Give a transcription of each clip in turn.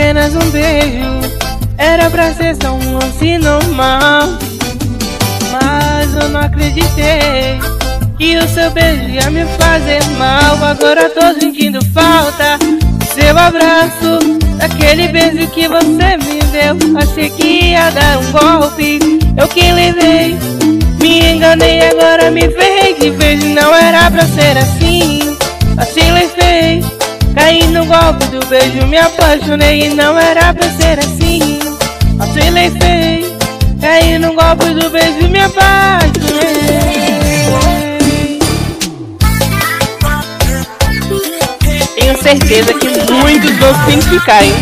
apenas um beijo, era pra ser só um lance normal. Mas eu não acreditei que o seu beijo ia me fazer mal. Agora tô sentindo falta do seu abraço, daquele beijo que você me deu. Achei que ia dar um golpe, eu que levei. Me enganei, agora me ferrei de vez. Não era pra ser assim, vacilei feio. Caí no golpe do beijo, me apaixonei. E não era pra ser assim, vacilei feio. Caí no golpe do beijo, me apaixonei. Tenho certeza que muitos vão se identificar, hein?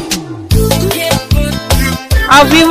Ao vivo!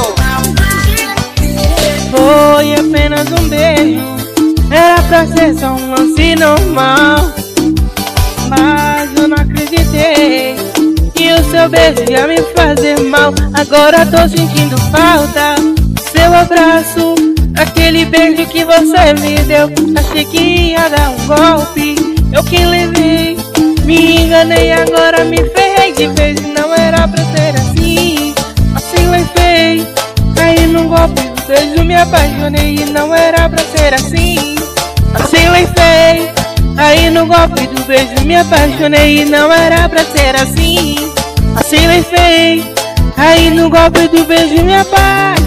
Foi apenas um beijo, era pra ser só um lance normal. Mas eu não acreditei que o seu beijo ia me fazer mal. Agora tô sentindo falta do seu abraço, aquele beijo que você me deu. Achei que ia dar um golpe, eu que levei. Me enganei, agora me ferrei de vez. Não era pra ser assim, vacilei feio. Caí num golpe do beijo, me apaixonei. E não era pra ser assim, vacilei feio. Caí no golpe do beijo, me apaixonei. E não era pra ser assim, vacilei feio. Caí no golpe do beijo, me apaixonei.